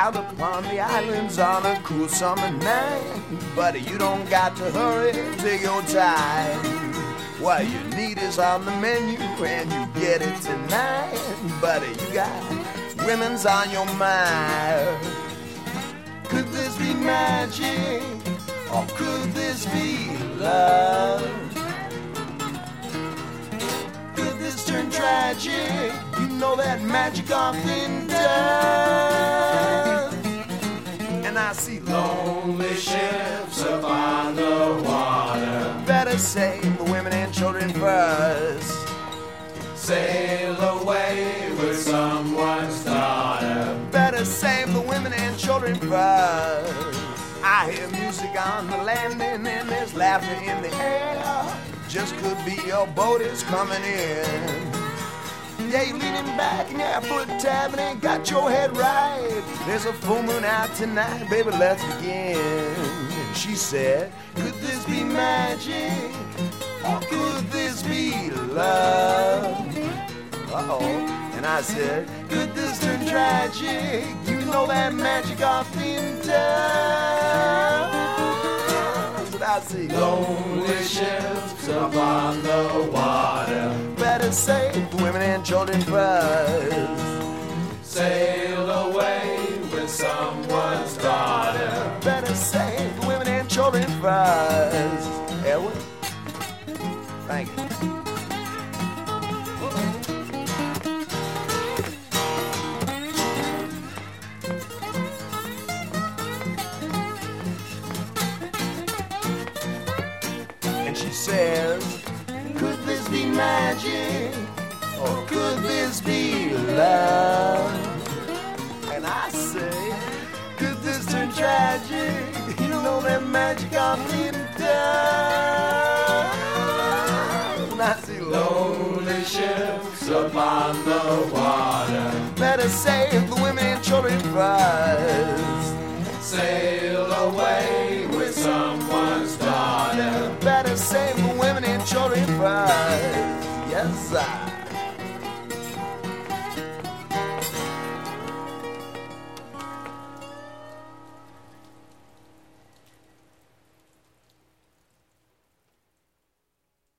out upon the islands on a cool summer night. Buddy, you don't got to hurry, take your time. What you need is on the menu and you get it tonight. Buddy, you got women's on your mind. Could this be magic, or could this be love? Could this turn tragic? You know that magic often does. And I see lonely ships upon the water. Better save the women and children first. Sail away with someone's daughter. Better save the women and children first. I hear music on the landing and there's laughter in the air. Just could be your boat is coming in. Yeah, you're leaning back and your foot tapping and got your head right. There's a full moon out tonight, baby, let's begin. She said, could this be magic, or could this be love? Uh-oh. And I said, could this turn tragic? You know that magic often does. But I see lonely ships upon the water. Better save the women and children first. Sail away with someone's daughter. Better save the women and children first. Edward, thank you. She says, could this be magic, or could this be love? And I say, could this turn tragic? You know that magic often does. And I see lonely ships upon the water. Better save the women and children first. Sail away with someone's daughter. Better save the women and children first. Yes, sir.